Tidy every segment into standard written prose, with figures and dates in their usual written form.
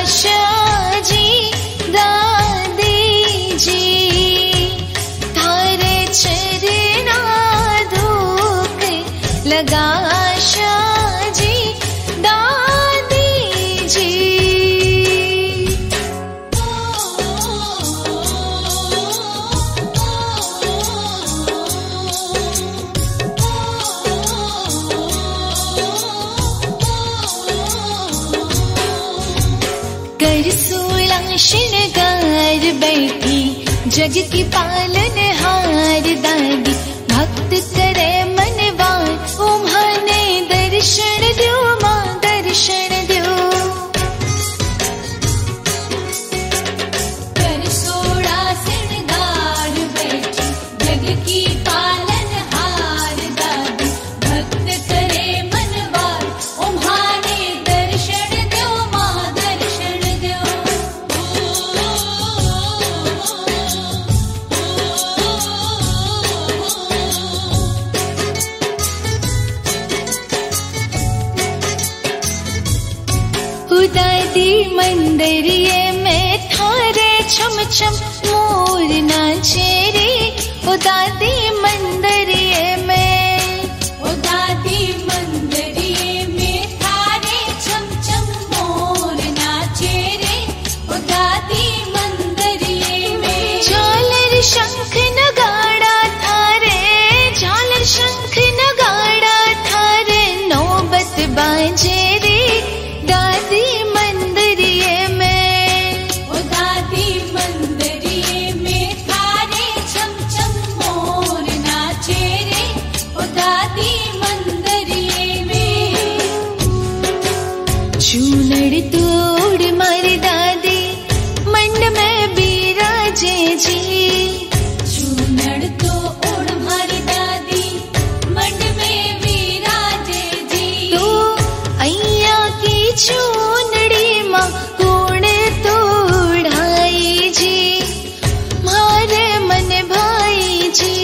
शाजी दादी जी, थारे चरना धूक लगा शाजी दादी जी। कर 16 श्रृंगार बैठी जग की पालन हार दादी, भक्त करे मनवार उम्हाने दर्शन द्यो माँ दर्शन द्यो। कर 16 श्रृंगार बैठी जग की पालन हार दादी, भक्त करे मनवार उम्हाने दर्शन द्यो माँ दर्शन द्यो। दादी मंदिरिये में थारे छम छम मोर नाचे रे, ओ दादी मंदिरिये में, ओ दादी मंदिरिये में थारे छम छम मोर नाचे रे, ओ दादी मंदिरिये में। झालर शंख नगाड़ा थारे, झालर शंख नगाड़ा थारे नौबत बाजे रे, दादी मंदिरिये में, ओ दादी मंदिरिये में थारे छम छम मोर नाचे रे, ओ दादी मंदिरिये में। चूनड़ तोड़ मारी दादी मंड में बिराजे जी, चूनड़ तो ओढ़ मारी दादी मंड में बिराजे जी। तो अय्या की चूनड़ी माँ कोण तोड़ाई जी, मारे मन भाई जी।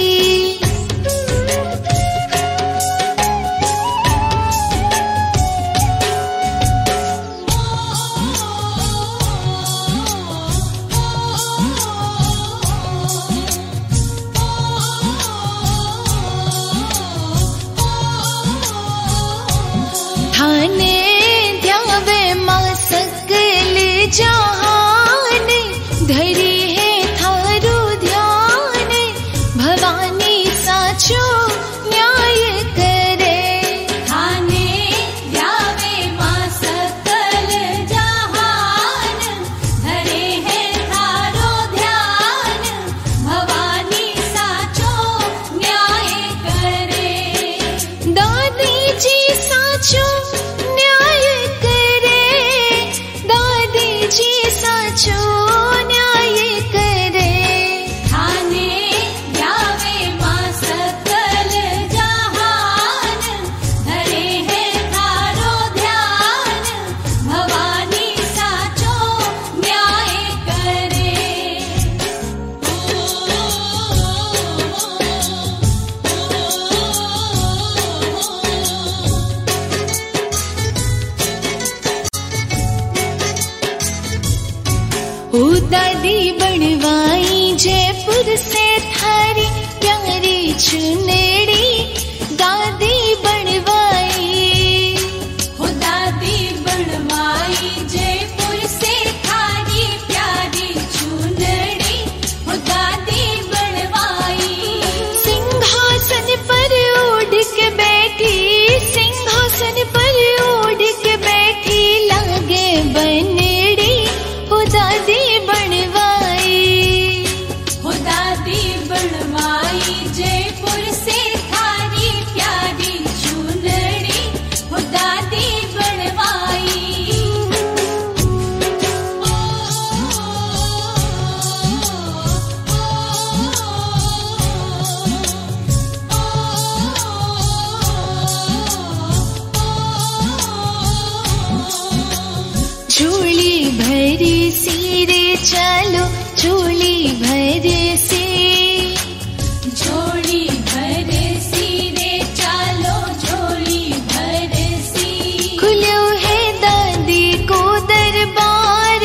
थाने ध्यावे माँ सकल जहान, धरी है थारो ध्यान, भवानी साचो न्याय करे। थाने ध्यावे माँ सकल जहान, धरे है थारो ध्यान, भवानी साचो न्याय करे। दादी जी साचो न्याय करे, दादी जी साचो न्याय करे। थाने ध्यावे माँ सकल जहान, धरे है थारो ध्यान, भवानी साचो न्याय करे। ओ दादी बनवाई जयपुर से थारी प्यारी चुनरी, दादी बनवाई, ओ दादी बनवाई जयपुर से थारी प्यारी चुनरी, ओ दादी बनवाई। सिंहासन पर ओढ़ के बैठी, सिंहासन पर ओढ़ के बैठी लागे बनड़ी, ओ दादी बनवाई, ओ दादी बनवाई जयपुर से थारी प्यारी चुनरी, ओ दादी बनवाई। झोली भरी सिरे चलो, झोली भरे से, झोली भरे सिरे चलो, झोली भरे सी। खुलो है दादी को दरबार,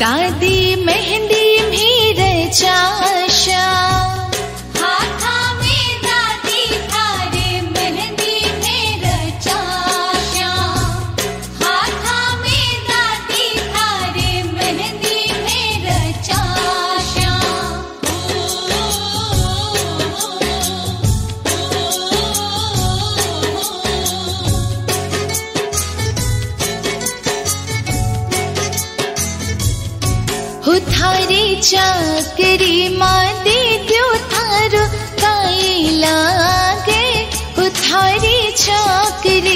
दादी मेहंदी में रचाशा हाथा में दादी थारे मेहंदी में रचाशा हाथा में दादी थारे मेहंदी में रचाशा हो थारे चाकरी माँ दे द्यो थारो काई लागे हो थारी चाकरी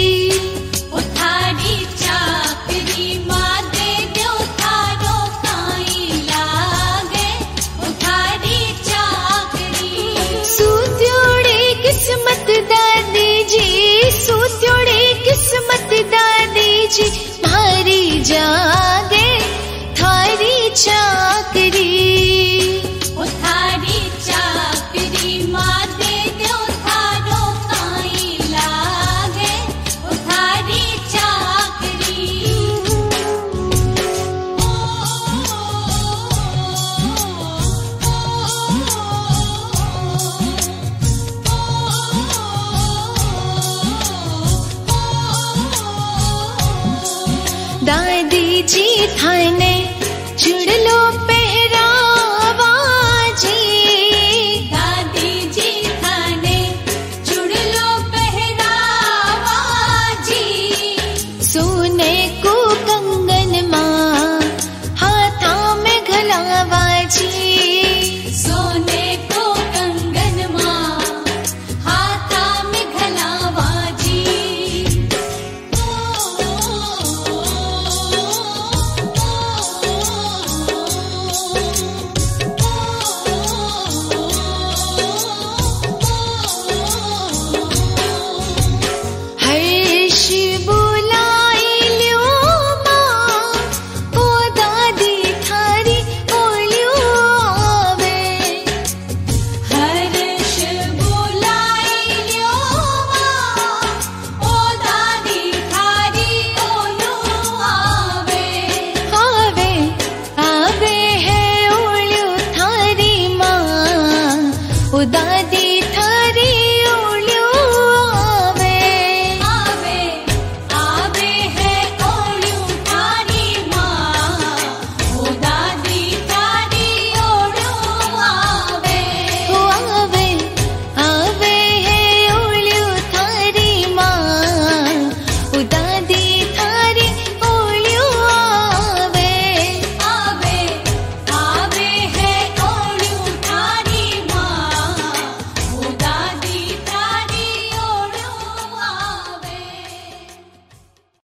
थारी चाकरी माँ दे दो थारो काई लागे थारी चाकरी सूत्योड़े किस्मत दादी जी सूत्योड़े किस्मत दादी जी भारी जागे थारी चाकरी थारी चाकरी माँ दे दो थारो काई लागे थारी चाकरी दादी जी थाने